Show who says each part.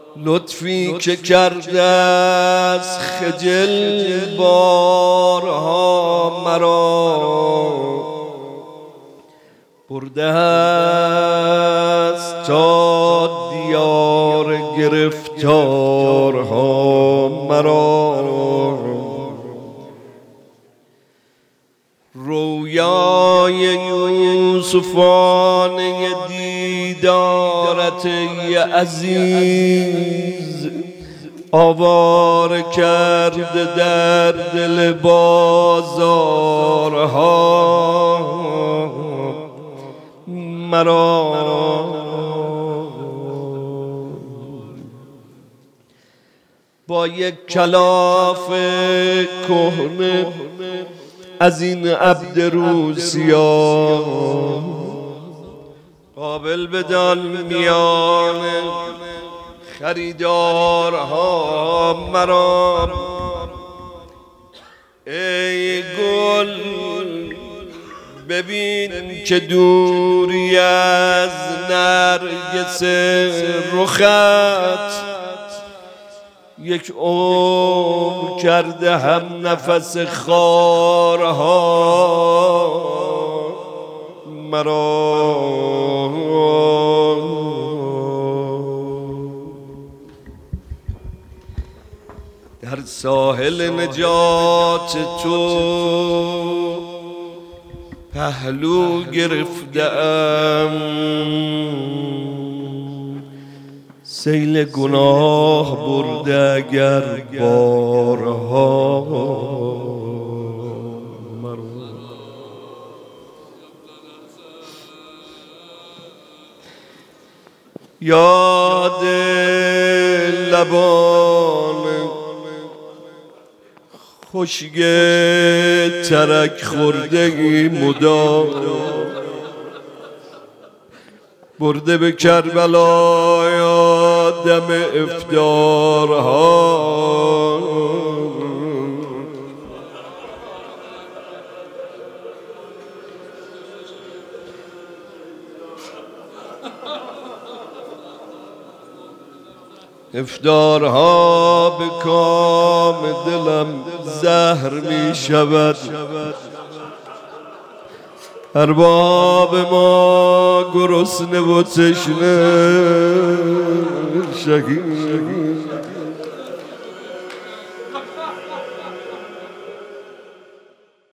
Speaker 1: لطفی که کرده از خجل بارها مرا، برده است تا دیار گرفتارها مرا. رویای یوسفانه دیدارت ای عزیز، آواره کرده در دل بازارها مرا. با یک کلاف کهنه از این عبد روسیا، قابل بدان میان خریدارها مرا. ای گل ببین که دوری از نرگس رخت، یک عمر کرده هم نفس خارها مرا. در ساحل نجات تو پهلو گرفتم، سیل گناه برده اگر بارها مرا. یاد لبان خشک ترک خورده مدام، برده به کربلا یا دم افطارها. افطارها به کام دلم زهر می شود، ارباب ما گرسنه و تشنه شهید